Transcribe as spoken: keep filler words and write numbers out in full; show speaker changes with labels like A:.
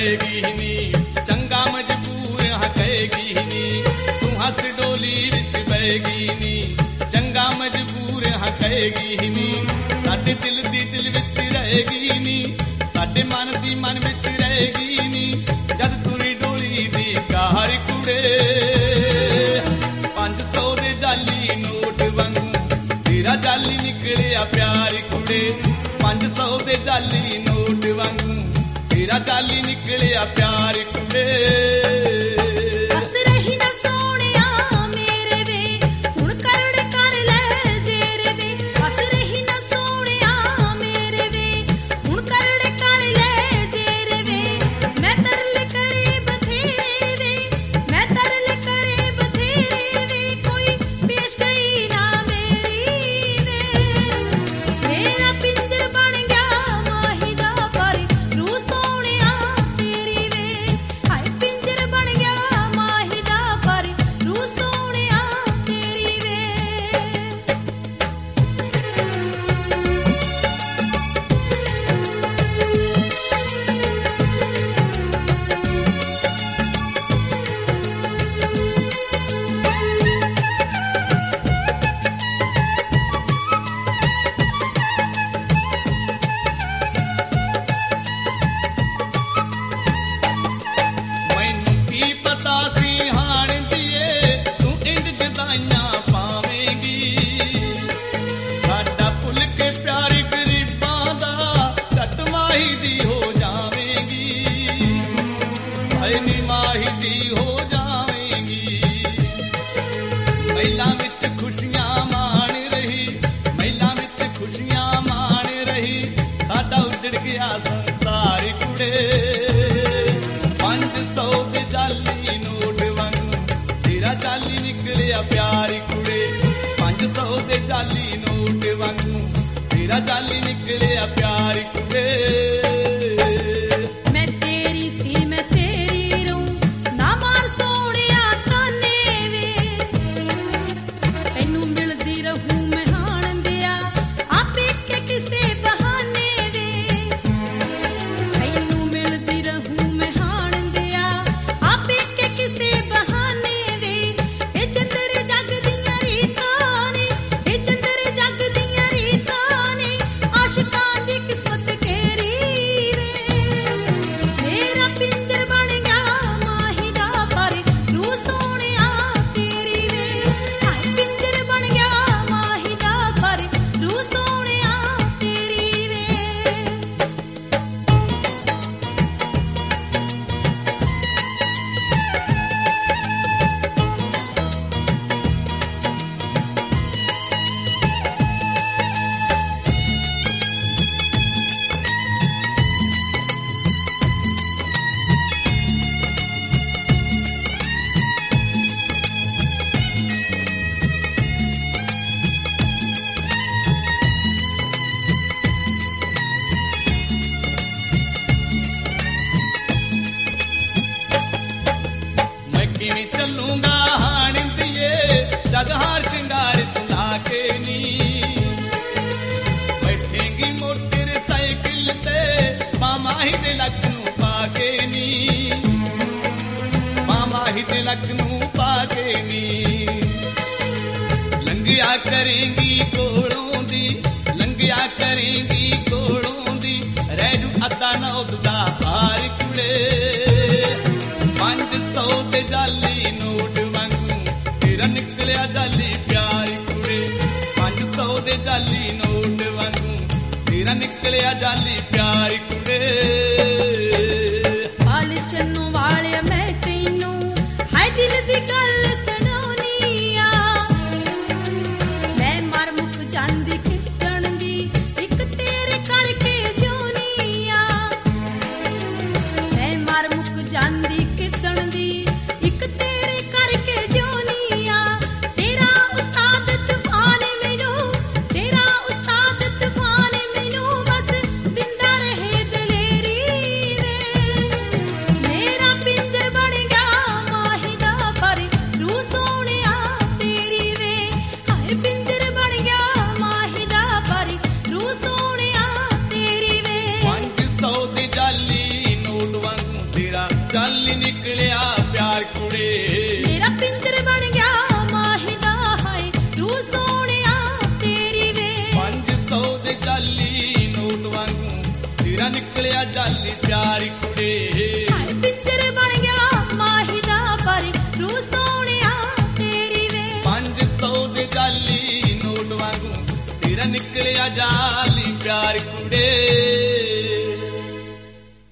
A: ਪਏਗੀ ਨੀ, ਚੰਗਾ ਮਜਬੂਰ ਹਾਂ ਕਹੇਗੀ ਨੀ, ਤੂੰ ਹੱਸ ਡੋਲੀ ਵਿੱਚ ਪਏਗੀ ਨੀ, ਚੰਗਾ ਮਜਬੂਰ ਹਾਂ ਕਹੇਗੀ ਨੀ, ਸਾਡੇ ਦਿਲ ਦੀ ਦਿਲ ਵਿੱਚ ਰਹੇਗੀ ਨੀ, ਸਾਡੇ ਮਨ ਦੀ ਮਨ ਵਿੱਚ ਰਹੇਗੀ ਨੀ, ਜਦ ਤੁਰੀ ਡੋਲੀ ਦੀ ਕਾਰ ਕੁੜੇ। ਪੰਜ ਸੌ ਦੇ ਜਾਲੀ ਨੋਟ ਵਾਂਗੂ ਤੇਰਾ ਜਾਲੀ ਨਿਕਲਿਆ ਪਿਆਰ ਕੁੜੇ, ਪੰਜ ਸੌ ਦੇ ਜਾਲੀ ਨੋਟ ਵਾਂਗੂ ਤੇਰਾ ਜਾਲੀ ਨਿਕਲਿਆ ਪਿਆਰ ਕੁੜੇ। ਨਿਕਲਿਆ ਜਾਲੀ ਪਿਆਰੀ ਕੁੜੇ।
B: ਹਾਏ ਪਿੰਜਰ ਬਣ ਗਿਆ ਮਾਹੀ ਦਾ ਪਰ ਰੂ ਸੋਹਣਿਆ ਤੇਰੀ ਵੇ।
A: ਪੰਜ ਸੌ ਦੇ ਜਾਲੀ ਨੋਟ ਵਾਂਗੂ ਤੇਰਾ ਨਿਕਲਿਆ ਜਾਲੀ ਪਿਆਰੀ ਕੁੜੇ।